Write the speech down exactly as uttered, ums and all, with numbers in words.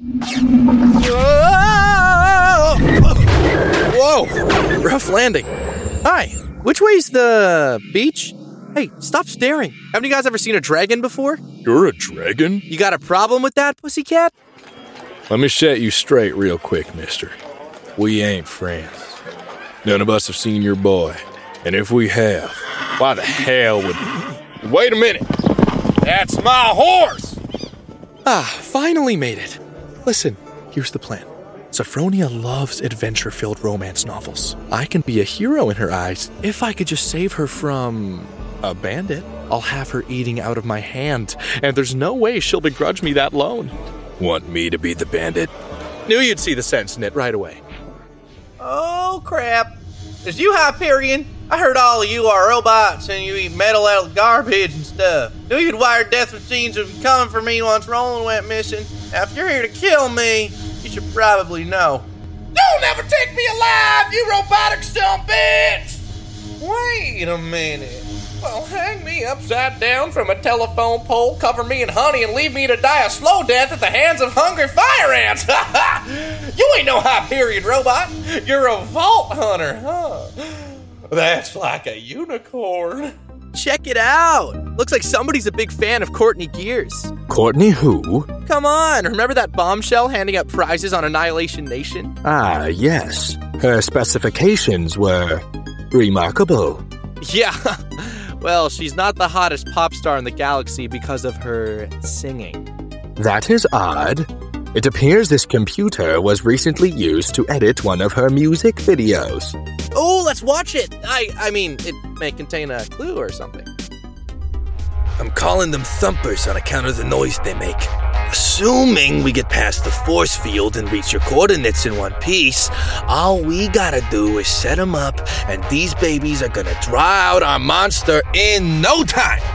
Whoa! Rough landing. Hi, which way's the beach? Hey, stop staring. Haven't you guys ever seen a dragon before? You're a dragon? You got a problem with that, pussycat? Let me set you straight real quick, mister. We ain't friends. None of us have seen your boy. And if we have, why the hell would... Wait a minute! That's my horse! Ah, finally made it. Listen, here's the plan. Sophronia loves adventure-filled romance novels. I can be a hero in her eyes if I could just save her from... a bandit. I'll have her eating out of my hand, and there's no way she'll begrudge me that loan. Want me to be the bandit? Knew you'd see the sense in it right away. Oh, crap. Is you Hyperion? I heard all of you are robots and you eat metal out of garbage and stuff. Knew you'd wired death machines would be coming for me once Roland went missing. Now, if you're here to kill me, you should probably know. You'll never take me alive, you robotic son of a bitch! Wait a minute. Well, hang me upside down from a telephone pole, cover me in honey, and leave me to die a slow death at the hands of hungry fire ants. You ain't no Hyperion robot. You're a vault hunter, huh? That's like a unicorn. Check it out. Looks like somebody's a big fan of Courtney Gears. Courtney who? Come on, remember that bombshell handing out prizes on Annihilation Nation? Ah, yes. Her specifications were remarkable. Yeah. Well, she's not the hottest pop star in the galaxy because of her singing. That is odd. It appears this computer was recently used to edit one of her music videos. Oh, let's watch it. I I mean, it may contain a clue or something. I'm calling them thumpers on account of the noise they make. Assuming we get past the force field and reach your coordinates in one piece, all we gotta do is set them up, and these babies are gonna draw out our monster in no time.